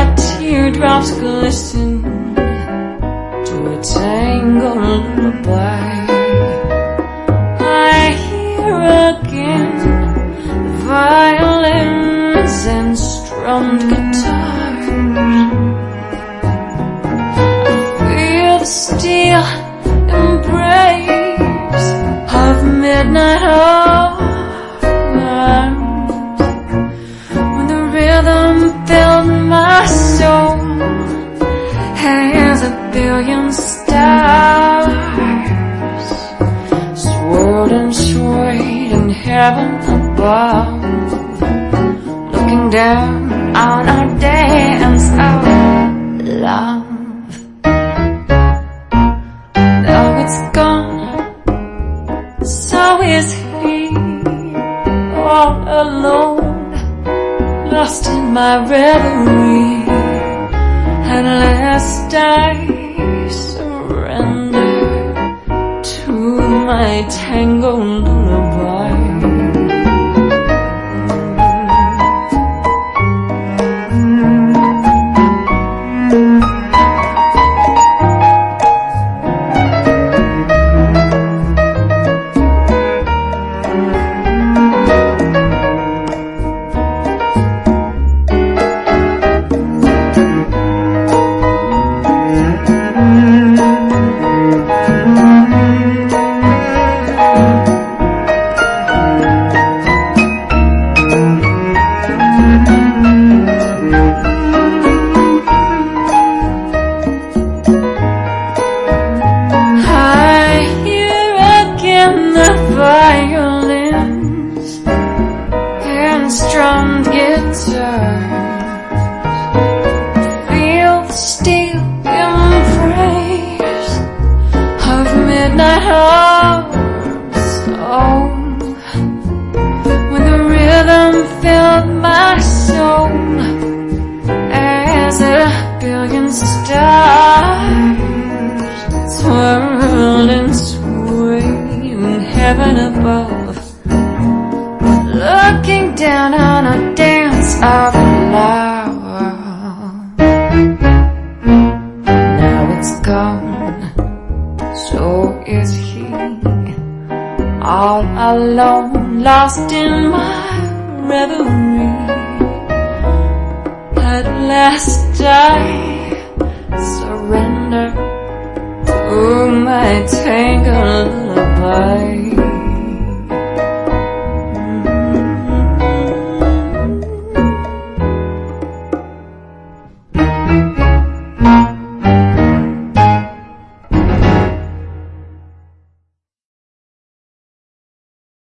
teardrops glisten to a tangled lullaby. I hear again the violins and strummed guitars. I feel the steel embrace of midnight arms, when the rhythm filled my soul as a billion stars swirled and swayed in heaven above, looking down on our dance of love. Now it's gone, so is he, all alone, lost in my reverie. At last I surrender to my tangled lullaby. Violins and strummed guitars, feel the steel embrace of midnight arms. Oh, when the rhythm filled my soul as a billion stars swirled and heaven above, looking down on a dance of love. Now it's gone, so is he, all alone, lost in my reverie. At last I surrender to my tangled lullaby.